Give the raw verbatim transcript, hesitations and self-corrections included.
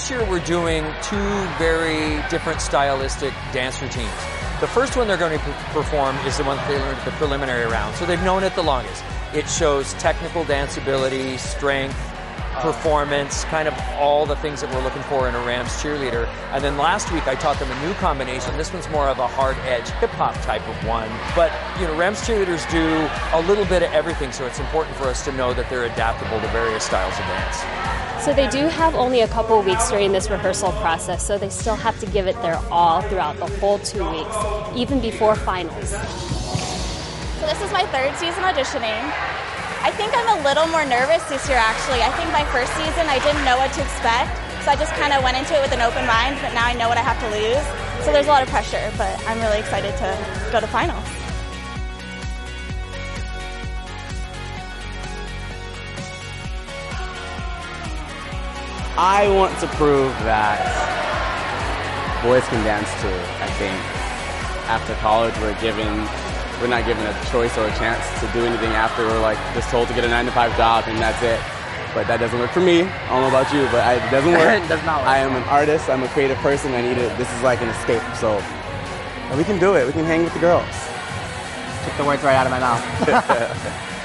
this year we're doing two very different stylistic dance routines. The first one they're going to perform is the one that they learned at the preliminary round, so they've known it the longest. It shows technical dance ability, strength, performance, kind of all the things that we're looking for in a Rams cheerleader. And then last week I taught them a new combination. This one's more of a hard edge hip hop type of one. But you know, Rams cheerleaders do a little bit of everything, so it's important for us to know that they're adaptable to various styles of dance. So they do have only a couple weeks during this rehearsal process, so they still have to give it their all throughout the whole two weeks, even before finals. So this is my third season auditioning. I think I'm a little more nervous this year, actually. I think my first season I didn't know what to expect, so I just kind of went into it with an open mind, but now I know what I have to lose. So there's a lot of pressure, but I'm really excited to go to finals. I want to prove that boys can dance too, I think. After college, we're given We're not given a choice or a chance to do anything after. We're like just told to get a nine to five job and that's it. But that doesn't work for me. I don't know about you, but I, it doesn't work. It does not work. I am an artist. I'm a creative person. I need it. This is like an escape. So we can do it. We can hang with the girls. Took the words right out of my mouth.